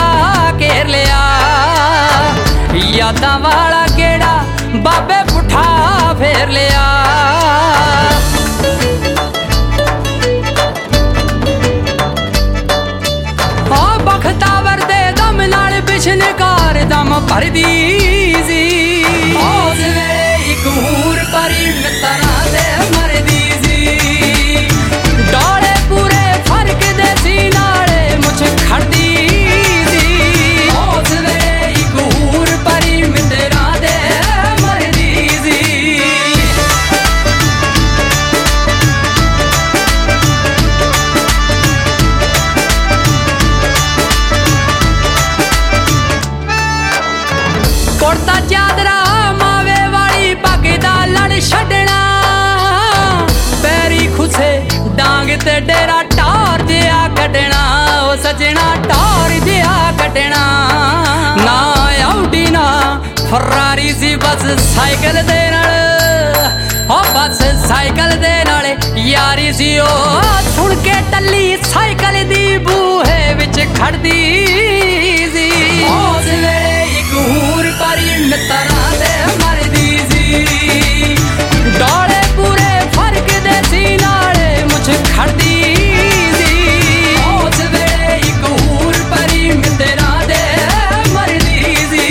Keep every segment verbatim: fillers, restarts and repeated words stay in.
घेर लिया। यादां वाला गेड़ा बाबे पुठा फेर लिया। ओ बख्तावर दे दम नाल बिशनकार दम भरदी सी। उस वेले इक हूर परी मित्तरां दे मरदी सी। डोले पूरे फर्क दे सी नाले मुझ खड़दी सी। उस वेले इक हूर परी मित्तरां दे मरदी सी। कुर्ता चादरा मावे वाली पग दा लड़ छड्डना। पैरी खुसे डांग ते डेरा टार जिया कड्डना। ओ सजना टार जिया कड्डना। ना आउडी ना फरारी सी बस साइकिल दे नाल। ओ बस साइकिल दे नाल यारी सी। ओ सुन के टल्ली साइकिल दी बूहे विच खड़दी सी। उस वेले इक हूर परी मित्तरां दे मरदी सी। डोले पूरे फर्क दे सी नाले मुझ खड़दी सी। उस वेले इक हूर परी मित्तरां दे मरदी सी।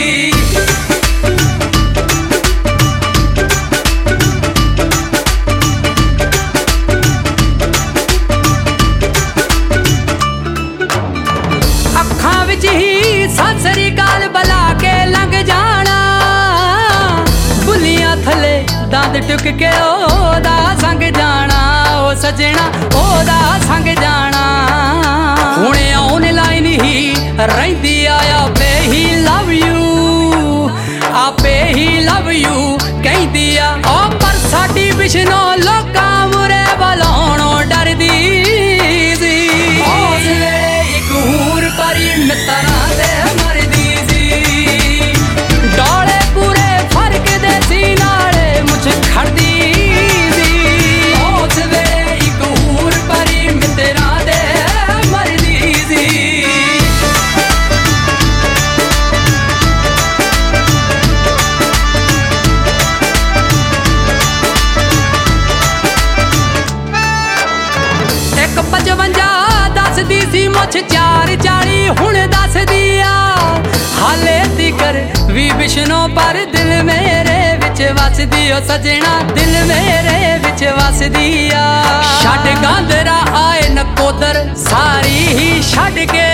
अखां विच ही सत श्री अकाल बला के लंघ जाना। बुलियां थले दंद टुक के ओदा संग जाना। ओ सजना ओदा संग जाना। हुणे ऑनलाइन ही रहिंदी आया पे ही लव यू। आपे ही लव यू कहदी आ। ओ पर साडी बिशनो लोकां मुरे बलाउणों डरदी सी। उस वेले इक हूर परी मित्तरां दे मरदी सी। डोले पूरे फर्क दे सी नाले मुझ खड़दी सी। उस वेले इक हूर परी मित्तरां दे मरदी सी। एक पचवंजा दसदी सी मुझ चार चाली हुण दसदी आ। हाले तिकर वी बिशनो पर दिल मेरे विच वसदी। ओ सजना दिल मेरे विच वसदी आ। छड्ड गांदरा आए नकोदर सारी ही छड्ड के।